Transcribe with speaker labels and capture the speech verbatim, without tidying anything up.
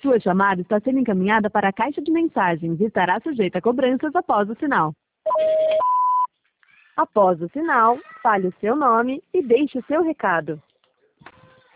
Speaker 1: Sua chamada está sendo encaminhada para a caixa de mensagens e estará sujeita a cobranças após o sinal. Após o sinal, fale o seu nome e deixe o seu recado.